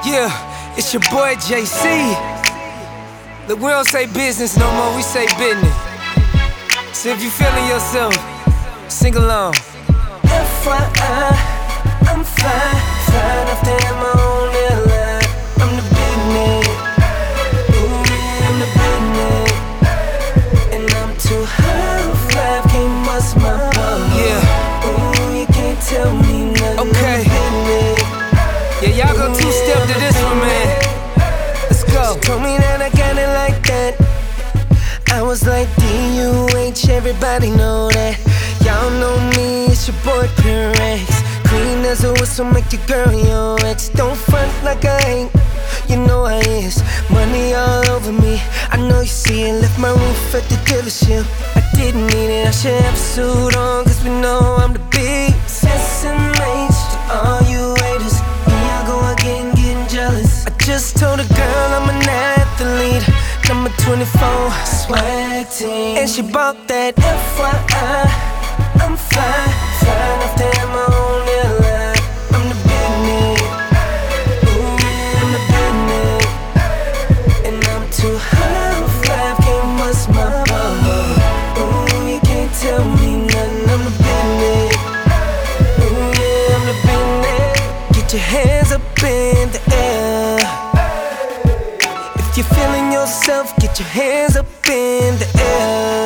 Yeah, it's your boy JC. Look, we don't say business no more, we say business. So if you feeling yourself, sing along. FYI, I'm fine off the my own airline. I'm the business, ooh yeah, I'm the business. And I'm too high to fly, can't bust my bubble. Yeah, ooh, you can't tell me nothing. Okay. Yeah, y'all go two-step to this one, man. Let's go. She told me that I got it like that. I was like DUH, everybody know that. Y'all know me, it's your boy Pure X. Clean as a whistle, make your girl your ex. Don't front like I ain't, you know I is. Money all over me, I know you see it. Left my roof at the dealership, I didn't need it. I should have a suit on, cause we know I'm the big SMH to all you haters. Here I go again, getting jealous. I just told a girl I'm an athlete, number 24, swag team. And she bought that FYI. I'm flying off the my own airline. I'm the business, ooh yeah, I'm the business. And I'm too high to fly, can't bust my bubble. Ooh, you can't tell me nothing, I'm the business, ooh yeah, I'm the business. Get your hands up in the air. If you're feeling yourself, get your hands up in the air.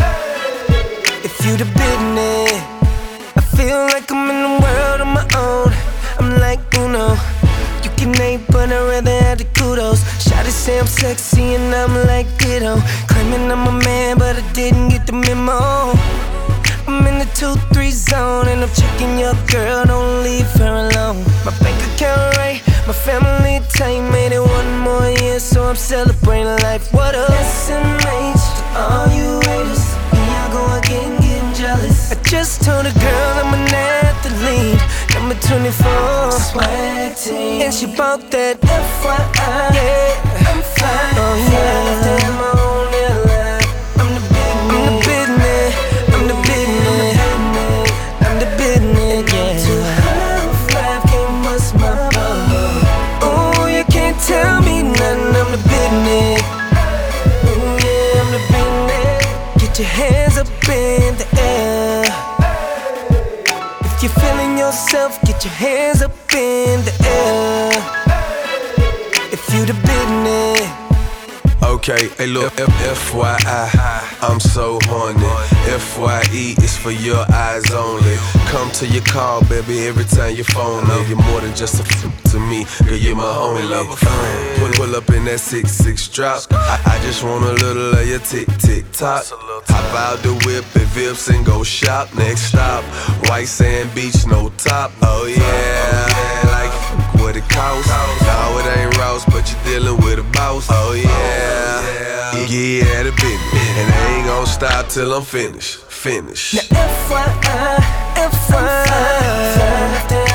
If you the business, I feel like I'm in the world on my own. I'm like Uno, you can hate, but I'd rather have the kudos. Shawty say I'm sexy and I'm like ditto. Claiming I'm a man, but I didn't get the memo. I'm in the 2-3 zone and I'm checking your girl, don't leave her alone. My bank account right, my family tight, made it one more year, so I'm celebrating life. What up? SMH to all you haters, here I go again, getting jealous. I just told a girl I'm an athlete, number 24, swag team. And she bought that FYI, yeah, I'm fine, oh yeah, damn my own airline. I'm the business, I'm the business, I'm the business, yeah. Too high to fly, can't bust my bubble. Oh, you can't tell me nothing, I'm the business, ooh yeah, I'm the business. Get your hands up in the air. If you're feeling yourself, get your hands up in the air. If you the business. Okay, hey look, FYI, I'm so horny. FYE is for your eyes only. Come to your call, baby, every time you phone me. You're more than just a to me, girl, you're my only. Pull up in that 6'6" drop. I just want a little of your tick-tick-tock. Hop out the whip at Vips and go shop. Next stop, White Sand Beach, no top. Oh yeah, like what it costs. No, it ain't Ross, but you're dealing with a boss. Oh yeah. Yeah, the business, and I ain't gon' stop till I'm finished. Now FYI, FYI,